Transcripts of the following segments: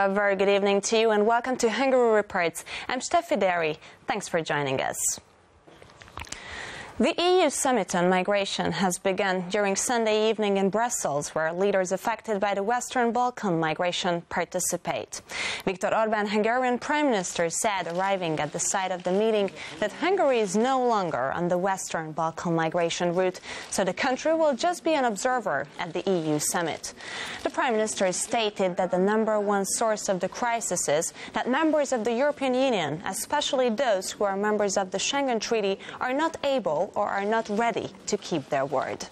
a very good evening to you and welcome to Hungary Reports. I'm Steffi Derry. Thanks for joining us. The EU summit on migration has begun during Sunday evening in Brussels, where leaders affected by the Western Balkan migration participate. Viktor Orbán, Hungarian Prime Minister, said, arriving at the site of the meeting, that Hungary is no longer on the Western Balkan migration route, so the country will just be an observer at the EU summit. The Prime Minister stated that the number one source of the crisis is that members of the European Union, especially those who are members of the Schengen Treaty, are not able or are not ready to keep their word.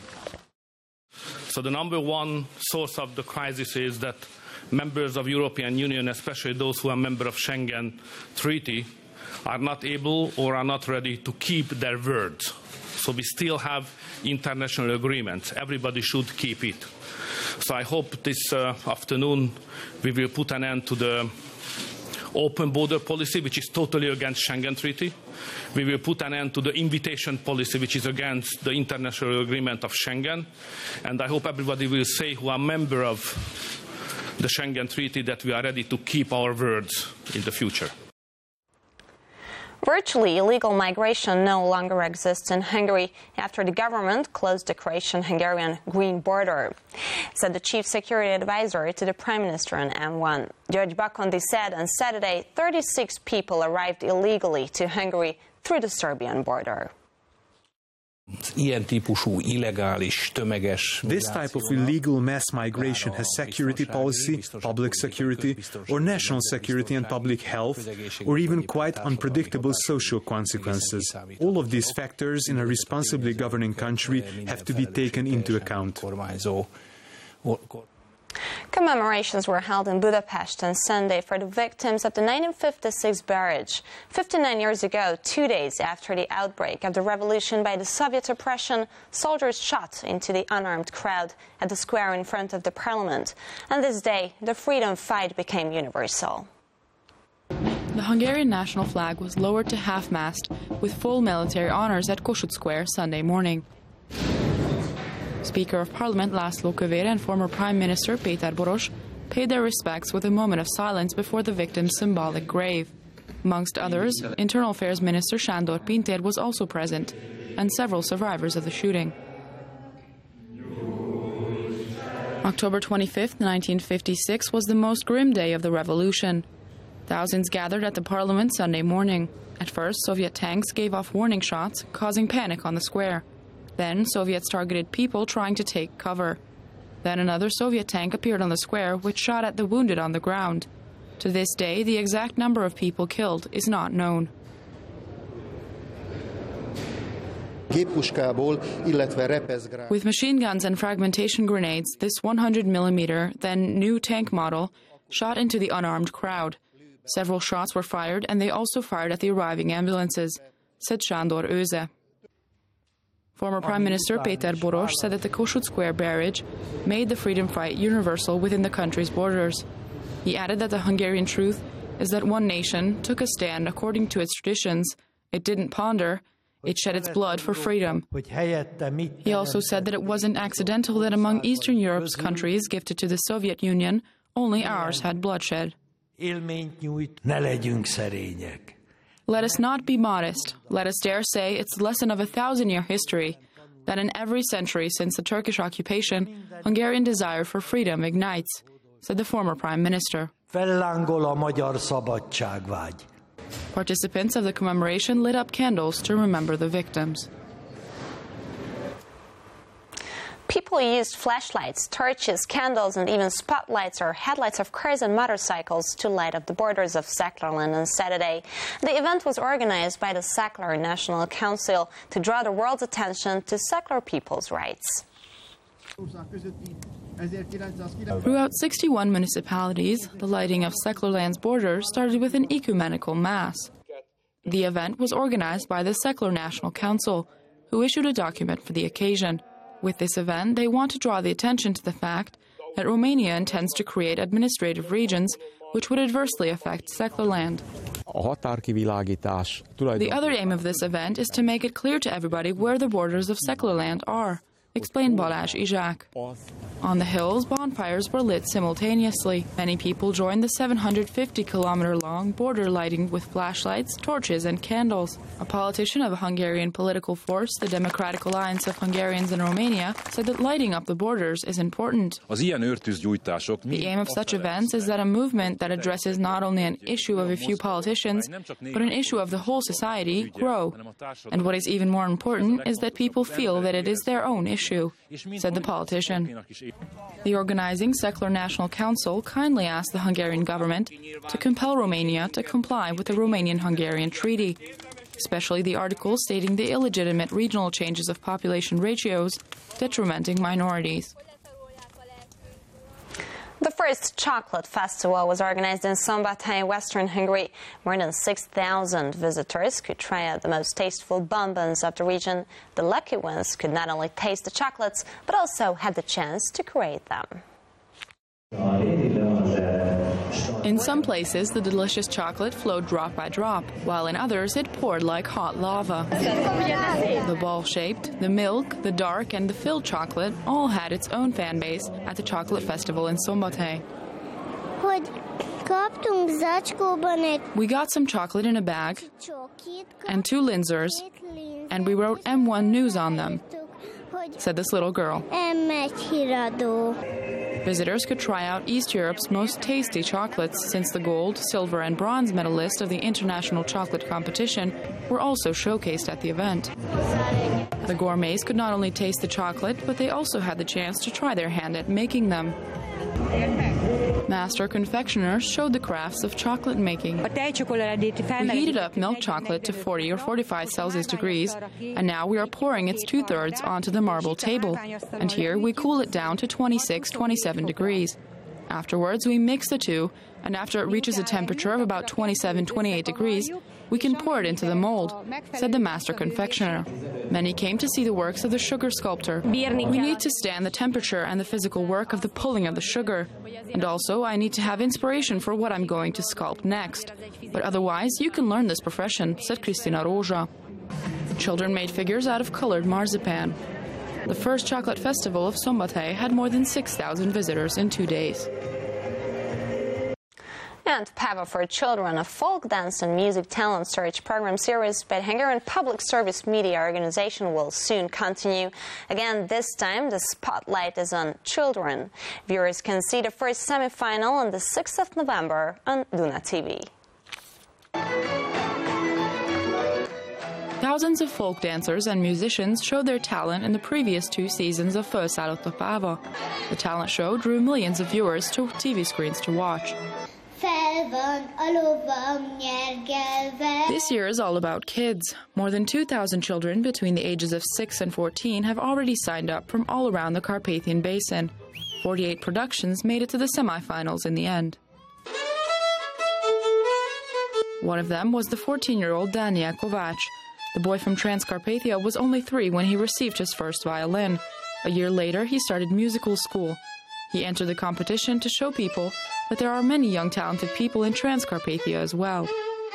So the number one source of the crisis is that members of European Union, especially those who are members of Schengen Treaty, are not able or are not ready to keep their word. So we still have international agreements. Everybody should keep it. So I hope this afternoon we will put an end to the open border policy, which is totally against Schengen Treaty. We will put an end to the invitation policy, which is against the international agreement of Schengen. And I hope everybody will say who are member of the Schengen Treaty that we are ready to keep our words in the future. Virtually illegal migration no longer exists in Hungary after the government closed the Croatian-Hungarian green border, said the chief security advisor to the Prime Minister on M1. György Bakondi said on Saturday 36 people arrived illegally to Hungary through the Serbian border. This type of illegal mass migration has security policy, public security, or national security and public health, or even quite unpredictable social consequences. All of these factors in a responsibly governing country have to be taken into account. Commemorations were held in Budapest on Sunday for the victims of the 1956 barrage. 59 years ago, 2 days after the outbreak of the revolution by the Soviet oppression, soldiers shot into the unarmed crowd at the square in front of the parliament. On this day, the freedom fight became universal. The Hungarian national flag was lowered to half-mast with full military honors at Kossuth Square Sunday morning. Speaker of Parliament László Kövér and former Prime Minister Péter Boros paid their respects with a moment of silence before the victim's symbolic grave. Amongst others, Internal Affairs Minister Sándor Pintér was also present, and several survivors of the shooting. October 25, 1956 was the most grim day of the revolution. Thousands gathered at the Parliament Sunday morning. At first, Soviet tanks gave off warning shots, causing panic on the square. Then Soviets targeted people trying to take cover. Then another Soviet tank appeared on the square, which shot at the wounded on the ground. To this day, the exact number of people killed is not known. With machine guns and fragmentation grenades, this 100mm, then new tank model, shot into the unarmed crowd. Several shots were fired, and they also fired at the arriving ambulances, said Sándor Őze. Former Prime Minister Péter Boros said that the Kossuth Square barrage made the freedom fight universal within the country's borders. He added that the Hungarian truth is that one nation took a stand according to its traditions. It didn't ponder. It shed its blood for freedom. He also said that it wasn't accidental that among Eastern Europe's countries gifted to the Soviet Union, only ours had bloodshed. Let us not be modest. Let us dare say it's a lesson of a 1,000-year history, that in every century since the Turkish occupation, Hungarian desire for freedom ignites, said the former Prime Minister. Participants of the commemoration lit up candles to remember the victims. People used flashlights, torches, candles, and even spotlights or headlights of cars and motorcycles to light up the borders of Szeklerland on Saturday. The event was organized by the Szekler National Council to draw the world's attention to Szekler people's rights. Throughout 61 municipalities, the lighting of Szeklerland's borders started with an ecumenical mass. The event was organized by the Szekler National Council, who issued a document for the occasion. With this event, they want to draw the attention to the fact that Romania intends to create administrative regions which would adversely affect Szeklerland. The other aim of this event is to make it clear to everybody where the borders of Szeklerland are, explained Balázs Izsák. On the hills, bonfires were lit simultaneously. Many people joined the 750-kilometer-long border lighting with flashlights, torches and candles. A politician of a Hungarian political force, the Democratic Alliance of Hungarians in Romania, said that lighting up the borders is important. The aim of such events is that a movement that addresses not only an issue of a few politicians, but an issue of the whole society, grow. And what is even more important is that people feel that it is their own issue, said the politician. The organizing Secular National Council kindly asked the Hungarian government to compel Romania to comply with the Romanian-Hungarian Treaty, especially the article stating the illegitimate regional changes of population ratios detrimenting minorities. The first chocolate festival was organized in Szombathely, Western Hungary. More than 6,000 visitors could try out the most tasteful bonbons of the region. The lucky ones could not only taste the chocolates, but also had the chance to create them. In some places, the delicious chocolate flowed drop by drop, while in others it poured like hot lava. The ball-shaped, the milk, the dark and the filled chocolate all had its own fan base at the chocolate festival in Szombathely. We got some chocolate in a bag and 2 Linzers, and we wrote M1 News on them, said this little girl. Visitors could try out East Europe's most tasty chocolates, since the gold, silver and bronze medalists of the international chocolate competition were also showcased at the event. The gourmets could not only taste the chocolate, but they also had the chance to try their hand at making them. Master confectioners showed the crafts of chocolate making. We heated up milk chocolate to 40 or 45 Celsius degrees, and now we are pouring its 2/3 onto the marble table. And here we cool it down to 26, 27 degrees. Afterwards, we mix the two, and after it reaches a temperature of about 27, 28 degrees, we can pour it into the mold, said the master confectioner. Many came to see the works of the sugar sculptor. We need to stand the temperature and the physical work of the pulling of the sugar. And also, I need to have inspiration for what I'm going to sculpt next. But otherwise, you can learn this profession, said Kristina Rózsa. Children made figures out of colored marzipan. The first chocolate festival of Szombathely had more than 6,000 visitors in 2 days. And Pava for Children, a folk dance and music talent search program series by Hungarian Public Service Media Organization, will soon continue. Again, this time the spotlight is on children. Viewers can see the first semi-final on the 6th of November on Duna TV. Thousands of folk dancers and musicians showed their talent in the previous 2 seasons of Fölszállott a Páva. The talent show drew millions of viewers to TV screens to watch. This year is all about kids. More than 2,000 children between the ages of 6 and 14 have already signed up from all around the Carpathian Basin. 48 productions made it to the semifinals in the end. One of them was the 14-year-old Daniel Kovács. The boy from Transcarpathia was only 3 when he received his first violin. A year later, he started musical school. He entered the competition to show people that there are many young talented people in Transcarpathia as well.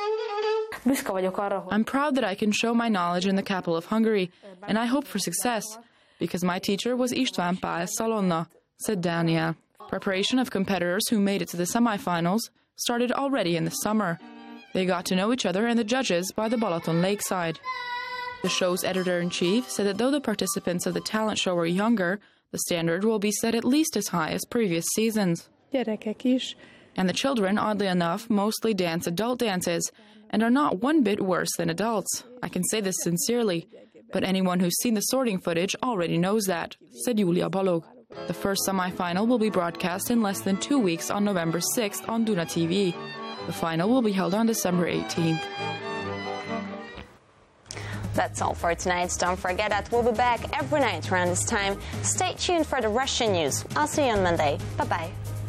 I'm proud that I can show my knowledge in the capital of Hungary, and I hope for success, because my teacher was István Pál Szalonna, said Daniel. Preparation of competitors who made it to the semifinals started already in the summer. They got to know each other and the judges by the Balaton lakeside. The show's editor-in-chief said that though the participants of the talent show are younger, the standard will be set at least as high as previous seasons. And the children, oddly enough, mostly dance adult dances and are not one bit worse than adults. I can say this sincerely, but anyone who's seen the sorting footage already knows that, said Julia Balog. The first semi-final will be broadcast in less than 2 weeks on November 6th on Duna TV. The final will be held on December 18th. That's all for tonight. Don't forget that we'll be back every night around this time. Stay tuned for the Russian news. I'll see you on Monday. Bye-bye.